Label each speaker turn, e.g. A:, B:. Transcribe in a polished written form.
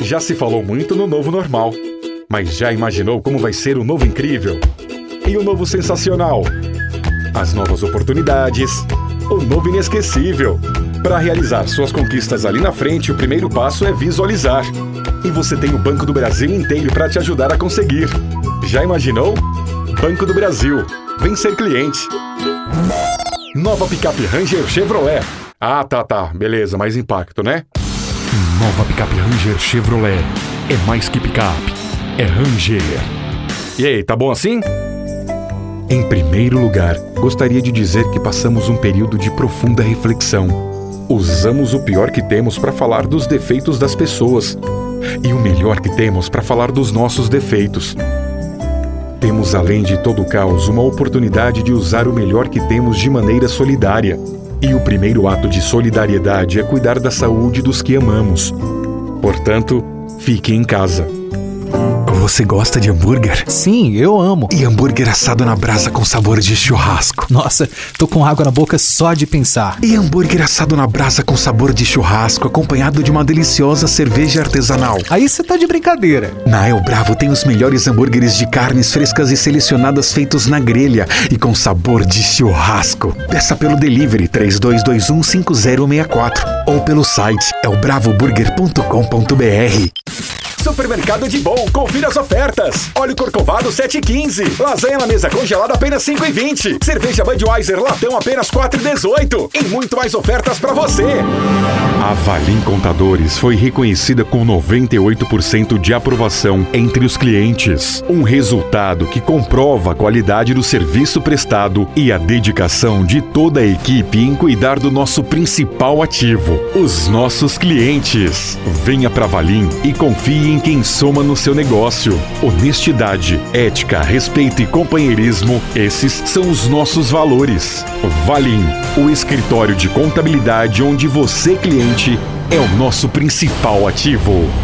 A: Já se falou muito no novo normal, mas já imaginou como vai ser o novo incrível? E o novo sensacional? As novas oportunidades? O novo inesquecível? Para realizar suas conquistas ali na frente, o primeiro passo é visualizar. E você tem o Banco do Brasil inteiro para te ajudar a conseguir. Já imaginou? Banco do Brasil. Vem ser cliente. Nova picape Ranger Chevrolet. Ah, tá. Beleza, mais impacto, né?
B: Nova picape Ranger Chevrolet. É mais que picape. É Ranger.
A: E aí, tá bom assim?
B: Em primeiro lugar, gostaria de dizer que passamos um período de profunda reflexão.
A: Usamos o pior que temos para falar dos defeitos das pessoas e o melhor que temos para falar dos nossos defeitos. Temos, além de todo o caos, uma oportunidade de usar o melhor que temos de maneira solidária. E o primeiro ato de solidariedade é cuidar da saúde dos que amamos. Portanto, fique em casa.
B: Você gosta de hambúrguer?
C: Sim, eu amo.
B: E hambúrguer assado na brasa com sabor de churrasco?
C: Nossa, tô com água na boca só de pensar.
B: E hambúrguer assado na brasa com sabor de churrasco, acompanhado de uma deliciosa cerveja artesanal?
C: Aí você tá de brincadeira.
B: Na El Bravo tem os melhores hambúrgueres de carnes frescas e selecionadas feitos na grelha e com sabor de churrasco. Peça pelo delivery 32215064 ou pelo site elbravoburger.com.br.
A: Supermercado de Bom, confira as ofertas. Óleo Corcovado 7,15. Lasanha na mesa congelada apenas 5,20. Cerveja Budweiser latão apenas 4,18. E muito mais ofertas para você.
B: A Valim Contadores foi reconhecida com 98% de aprovação entre os clientes. Um resultado que comprova a qualidade do serviço prestado e a dedicação de toda a equipe em cuidar do nosso principal ativo, os nossos clientes. Venha pra Valim e confie em quem soma no seu negócio. Honestidade, ética, respeito e companheirismo, esses são os nossos valores. Valim, o escritório de contabilidade onde você, cliente, é o nosso principal ativo.